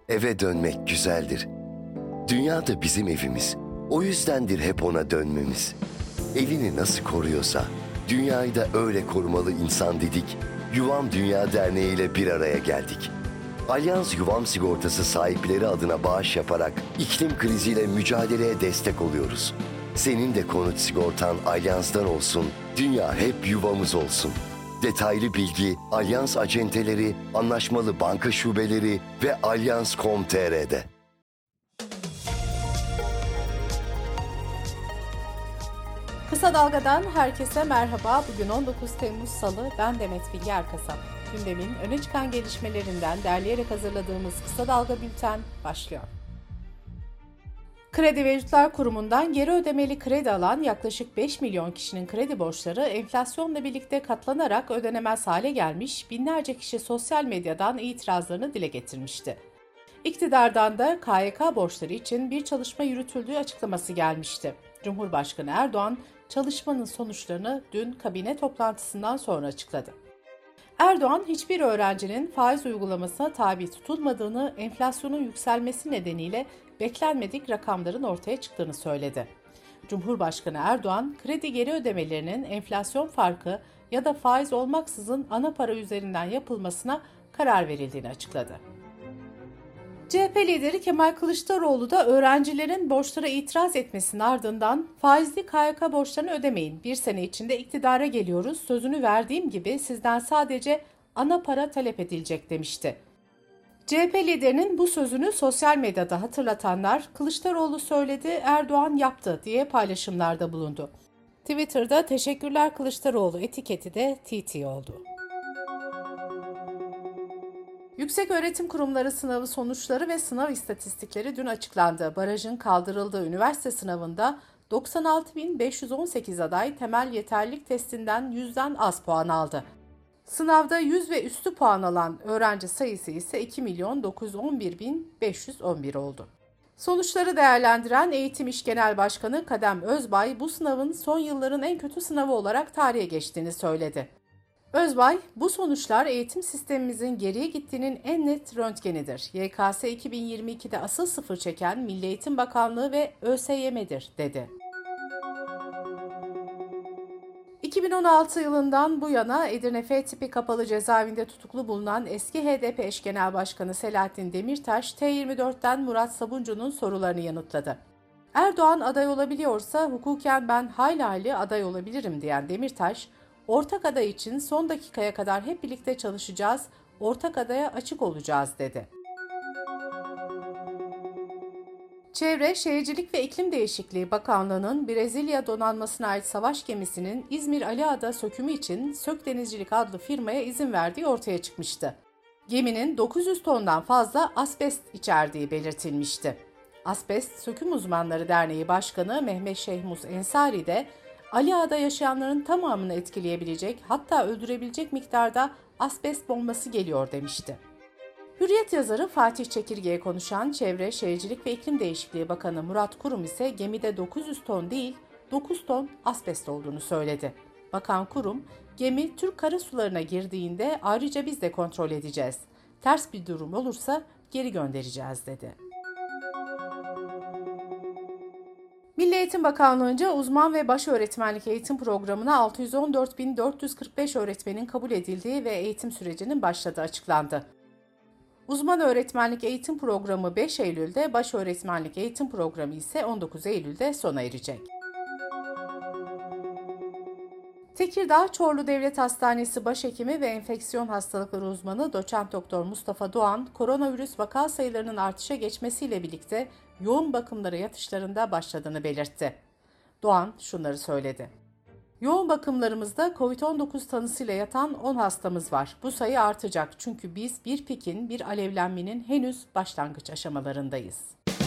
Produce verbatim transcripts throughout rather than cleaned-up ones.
Eve dönmek güzeldir. Dünya da bizim evimiz. O yüzdendir hep ona dönmemiz. Evini nasıl koruyorsa, dünyayı da öyle korumalı insan dedik. Yuvam Dünya Derneği ile bir araya geldik. Alyans Yuvam Sigortası sahipleri adına bağış yaparak iklim kriziyle mücadeleye destek oluyoruz. Senin de konut sigortan Alyans'tan olsun, dünya hep yuvamız olsun. Detaylı bilgi Alyans acenteleri, anlaşmalı banka şubeleri ve alyans nokta com nokta tr'de. Kısa Dalga'dan herkese merhaba. Bugün on dokuz Temmuz Salı. Ben Demet Bilge Erkasap. Gündemin öne çıkan gelişmelerinden derleyerek hazırladığımız Kısa Dalga Bülten başlıyor. Kredi Mevduatlar Kurumu'ndan geri ödemeli kredi alan yaklaşık beş milyon kişinin kredi borçları enflasyonla birlikte katlanarak ödenemez hale gelmiş, binlerce kişi sosyal medyadan itirazlarını dile getirmişti. İktidardan da K Y K borçları için bir çalışma yürütüldüğü açıklaması gelmişti. Cumhurbaşkanı Erdoğan, çalışmanın sonuçlarını dün kabine toplantısından sonra açıkladı. Erdoğan, hiçbir öğrencinin faiz uygulamasına tabi tutulmadığını, enflasyonun yükselmesi nedeniyle beklenmedik rakamların ortaya çıktığını söyledi. Cumhurbaşkanı Erdoğan, kredi geri ödemelerinin enflasyon farkı ya da faiz olmaksızın ana para üzerinden yapılmasına karar verildiğini açıkladı. C H P lideri Kemal Kılıçdaroğlu da öğrencilerin borçlara itiraz etmesinin ardından faizli K Y K borçlarını ödemeyin, bir sene içinde iktidara geliyoruz, sözünü verdiğim gibi sizden sadece ana para talep edilecek demişti. C H P liderinin bu sözünü sosyal medyada hatırlatanlar Kılıçdaroğlu söyledi, Erdoğan yaptı diye paylaşımlarda bulundu. Twitter'da teşekkürler Kılıçdaroğlu etiketi de T T oldu. Yükseköğretim Kurumları sınavı sonuçları ve sınav istatistikleri dün açıklandı. Barajın kaldırıldığı üniversite sınavında doksan altı bin beş yüz on sekiz aday temel yeterlilik testinden yüzden az puan aldı. Sınavda yüz ve üstü puan alan öğrenci sayısı ise iki milyon dokuz yüz on bir bin beş yüz on bir oldu. Sonuçları değerlendiren Eğitim İş Genel Başkanı Kadem Özbay, bu sınavın son yılların en kötü sınavı olarak tarihe geçtiğini söyledi. Özbay, bu sonuçlar eğitim sistemimizin geriye gittiğinin en net röntgenidir. Y K S iki bin yirmi ikide asıl sıfır çeken Milli Eğitim Bakanlığı ve Ö S Y M'dir, dedi. iki bin on altı yılından bu yana Edirne F tipi kapalı cezaevinde tutuklu bulunan eski H D P eş genel başkanı Selahattin Demirtaş, T yirmi dörtten Murat Sabuncu'nun sorularını yanıtladı. Erdoğan aday olabiliyorsa hukuken ben hayli hayli aday olabilirim diyen Demirtaş, ortak aday için son dakikaya kadar hep birlikte çalışacağız, ortak adaya açık olacağız, dedi. Çevre, Şehircilik ve İklim Değişikliği Bakanlığı'nın Brezilya donanmasına ait savaş gemisinin İzmir Aliağa'da sökümü için Sök Denizcilik adlı firmaya izin verdiği ortaya çıkmıştı. Geminin dokuz yüz tondan fazla asbest içerdiği belirtilmişti. Asbest Söküm Uzmanları Derneği Başkanı Mehmet Şehmus Ensari de Aliağa'da yaşayanların tamamını etkileyebilecek, hatta öldürebilecek miktarda asbest bombası geliyor demişti. Hürriyet yazarı Fatih Çekirge'ye konuşan Çevre, Şehircilik ve İklim Değişikliği Bakanı Murat Kurum ise gemide dokuz yüz ton değil, dokuz ton asbest olduğunu söyledi. Bakan Kurum, gemi Türk karasularına girdiğinde ayrıca biz de kontrol edeceğiz. Ters bir durum olursa geri göndereceğiz, dedi. Milli Eğitim Bakanlığı'nca uzman ve baş öğretmenlik eğitim programına altı yüz on dört bin dört yüz kırk beş öğretmenin kabul edildiği ve eğitim sürecinin başladığı açıklandı. Uzman öğretmenlik eğitim programı beş Eylül'de, baş öğretmenlik eğitim programı ise on dokuz Eylül'de sona erecek. Tekirdağ Çorlu Devlet Hastanesi Başhekimi ve Enfeksiyon Hastalıkları Uzmanı Doçent Doktor Mustafa Doğan, koronavirüs vaka sayılarının artışa geçmesiyle birlikte yoğun bakımlara yatışlarında başladığını belirtti. Doğan şunları söyledi. Yoğun bakımlarımızda kovid on dokuz tanısıyla yatan on hastamız var. Bu sayı artacak çünkü biz bir pikin, bir alevlenmenin henüz başlangıç aşamalarındayız.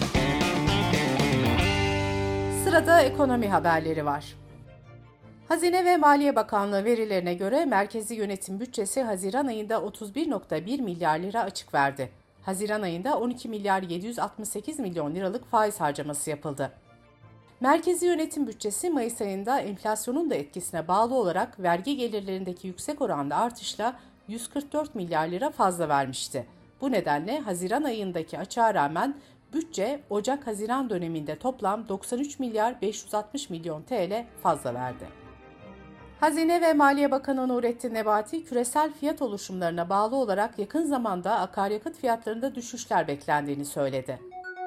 Sırada ekonomi haberleri var. Hazine ve Maliye Bakanlığı verilerine göre merkezi yönetim bütçesi Haziran ayında otuz bir virgül bir milyar lira açık verdi. Haziran ayında on iki milyar yedi yüz altmış sekiz milyon liralık faiz harcaması yapıldı. Merkezi yönetim bütçesi Mayıs ayında enflasyonun da etkisine bağlı olarak vergi gelirlerindeki yüksek oranda artışla yüz kırk dört milyar lira fazla vermişti. Bu nedenle Haziran ayındaki açığa rağmen bütçe Ocak-Haziran döneminde toplam doksan üç milyar beş yüz altmış milyon T L fazla verdi. Hazine ve Maliye Bakanı Nurettin Nebati, küresel fiyat oluşumlarına bağlı olarak yakın zamanda akaryakıt fiyatlarında düşüşler beklendiğini söyledi.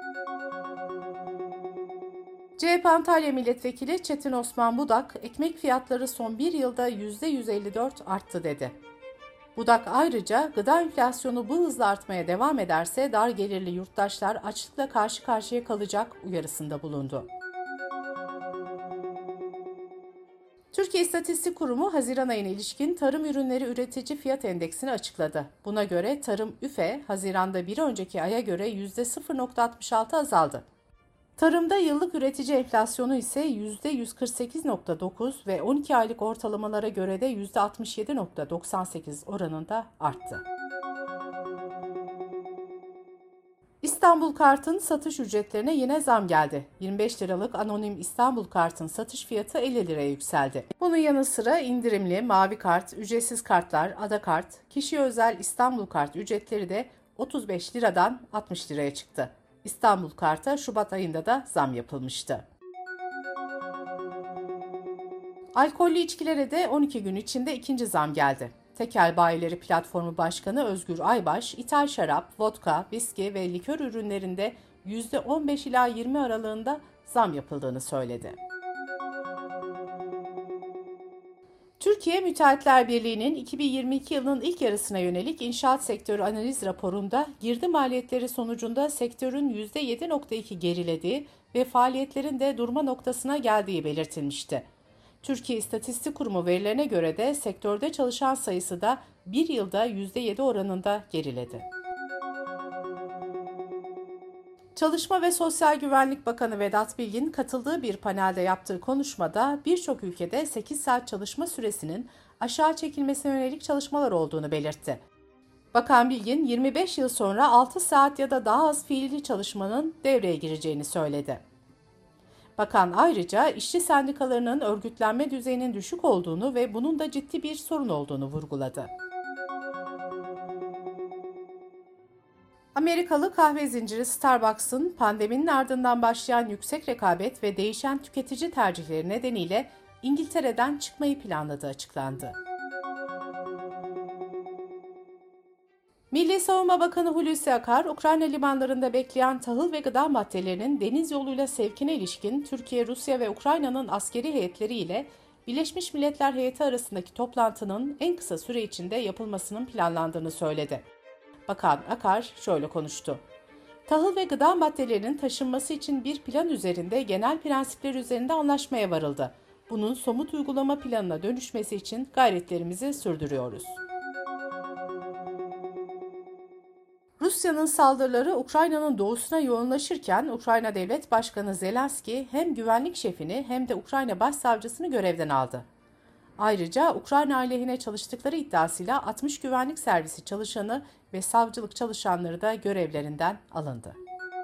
C H P Antalya Milletvekili Çetin Osman Budak, ekmek fiyatları son bir yılda yüzde yüz elli dört arttı dedi. Budak ayrıca gıda enflasyonu bu hızla artmaya devam ederse dar gelirli yurttaşlar açlıkla karşı karşıya kalacak uyarısında bulundu. Türkiye İstatistik Kurumu Haziran ayına ilişkin tarım ürünleri üretici fiyat endeksini açıkladı. Buna göre tarım üfe Haziran'da bir önceki aya göre yüzde sıfır virgül altmış altı azaldı. Tarımda yıllık üretici enflasyonu ise yüzde yüz kırk sekiz virgül dokuz ve on iki aylık ortalamalara göre de yüzde altmış yedi virgül doksan sekiz oranında arttı. İstanbul Kart'ın satış ücretlerine yine zam geldi. yirmi beş liralık anonim İstanbul Kart'ın satış fiyatı elli liraya yükseldi. Bunun yanı sıra indirimli Mavi Kart, ücretsiz kartlar, Ada Kart, kişiye özel İstanbul Kart ücretleri de otuz beş liradan altmış liraya çıktı. İstanbul Kart'a Şubat ayında da zam yapılmıştı. Alkollü içkilere de on iki gün içinde ikinci zam geldi. Tekel Bayileri Platformu Başkanı Özgür Aybaş, ithal şarap, vodka, viski ve likör ürünlerinde yüzde on beş ila yirmi aralığında zam yapıldığını söyledi. Türkiye Müteahhitler Birliği'nin iki bin yirmi iki yılının ilk yarısına yönelik inşaat sektörü analiz raporunda girdi maliyetleri sonucunda sektörün yüzde yedi virgül iki gerilediği ve faaliyetlerin de durma noktasına geldiği belirtilmişti. Türkiye İstatistik Kurumu verilerine göre de sektörde çalışan sayısı da bir yılda yüzde yedi oranında geriledi. Çalışma ve Sosyal Güvenlik Bakanı Vedat Bilgin katıldığı bir panelde yaptığı konuşmada birçok ülkede sekiz saat çalışma süresinin aşağı çekilmesine yönelik çalışmalar olduğunu belirtti. Bakan Bilgin, yirmi beş yıl sonra altı saat ya da daha az fiili çalışmanın devreye gireceğini söyledi. Bakan ayrıca işçi sendikalarının örgütlenme düzeyinin düşük olduğunu ve bunun da ciddi bir sorun olduğunu vurguladı. Amerikalı kahve zinciri Starbucks'ın pandeminin ardından başlayan yüksek rekabet ve değişen tüketici tercihleri nedeniyle İngiltere'den çıkmayı planladığı açıklandı. Milli Savunma Bakanı Hulusi Akar, Ukrayna limanlarında bekleyen tahıl ve gıda maddelerinin deniz yoluyla sevkine ilişkin Türkiye, Rusya ve Ukrayna'nın askeri heyetleri ile Birleşmiş Milletler heyeti arasındaki toplantının en kısa süre içinde yapılmasının planlandığını söyledi. Bakan Akar şöyle konuştu. Tahıl ve gıda maddelerinin taşınması için bir plan üzerinde genel prensipler üzerinde anlaşmaya varıldı. Bunun somut uygulama planına dönüşmesi için gayretlerimizi sürdürüyoruz. Rusya'nın saldırıları Ukrayna'nın doğusuna yoğunlaşırken Ukrayna Devlet Başkanı Zelenski hem güvenlik şefini hem de Ukrayna Başsavcısını görevden aldı. Ayrıca Ukrayna aleyhine çalıştıkları iddiasıyla altmış güvenlik servisi çalışanı ve savcılık çalışanları da görevlerinden alındı.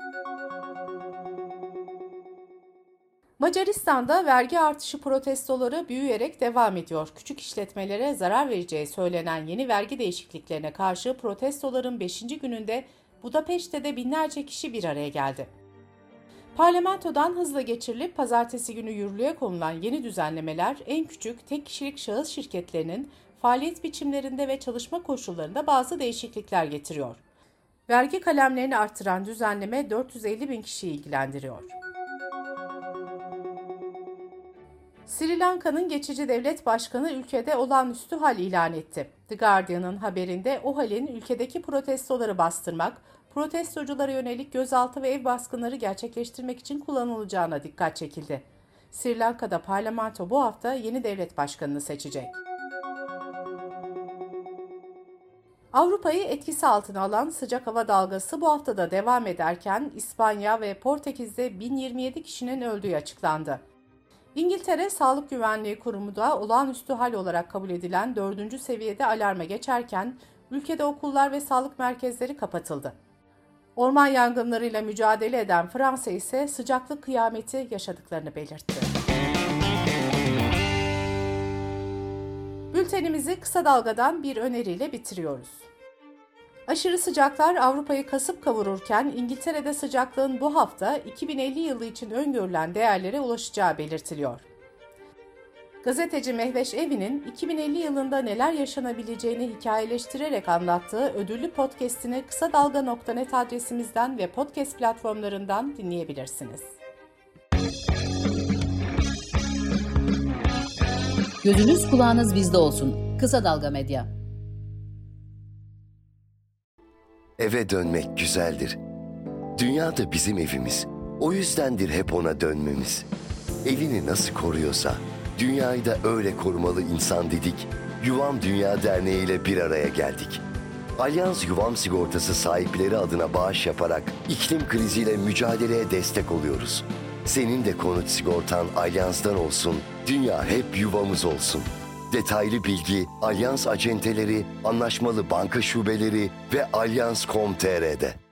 Macaristan'da vergi artışı protestoları büyüyerek devam ediyor. Küçük işletmelere zarar vereceği söylenen yeni vergi değişikliklerine karşı protestoların beşinci gününde Budapeşte'de binlerce kişi bir araya geldi. Parlamentodan hızla geçirilip pazartesi günü yürürlüğe konulan yeni düzenlemeler en küçük tek kişilik şahıs şirketlerinin faaliyet biçimlerinde ve çalışma koşullarında bazı değişiklikler getiriyor. Vergi kalemlerini artıran düzenleme dört yüz elli bin kişiyi ilgilendiriyor. Sri Lanka'nın geçici devlet başkanı ülkede olağanüstü hal ilan etti. The Guardian'ın haberinde o halin ülkedeki protestoları bastırmak, protestoculara yönelik gözaltı ve ev baskınları gerçekleştirmek için kullanılacağına dikkat çekildi. Sri Lanka'da parlamento bu hafta yeni devlet başkanını seçecek. Avrupa'yı etkisi altına alan sıcak hava dalgası bu hafta da devam ederken İspanya ve Portekiz'de bin yirmi yedi kişinin öldüğü açıklandı. İngiltere Sağlık Güvenliği Kurumu da olağanüstü hal olarak kabul edilen dördüncü seviyede alarma geçerken ülkede okullar ve sağlık merkezleri kapatıldı. Orman yangınlarıyla mücadele eden Fransa ise sıcaklık kıyameti yaşadıklarını belirtti. Bültenimizi kısa dalgadan bir öneriyle bitiriyoruz. Aşırı sıcaklar Avrupa'yı kasıp kavururken İngiltere'de sıcaklığın bu hafta iki bin elli yılı için öngörülen değerlere ulaşacağı belirtiliyor. Gazeteci Mehveş Evi'nin iki bin elli yılında neler yaşanabileceğini hikayeleştirerek anlattığı ödüllü podcast'ini kısa dalga nokta net adresimizden ve podcast platformlarından dinleyebilirsiniz. Gözünüz kulağınız bizde olsun. Kısa Dalga Medya. Eve dönmek güzeldir. Dünya da bizim evimiz. O yüzdendir hep ona dönmemiz. Evini nasıl koruyorsa, dünyayı da öyle korumalı insan dedik. Yuvam Dünya Derneği ile bir araya geldik. Alyans Yuvam Sigortası sahipleri adına bağış yaparak iklim kriziyle mücadeleye destek oluyoruz. Senin de konut sigortan Alyans'tan olsun, dünya hep yuvamız olsun. Detaylı bilgi Alyans acenteleri, anlaşmalı banka şubeleri ve alyans nokta com nokta tr'de.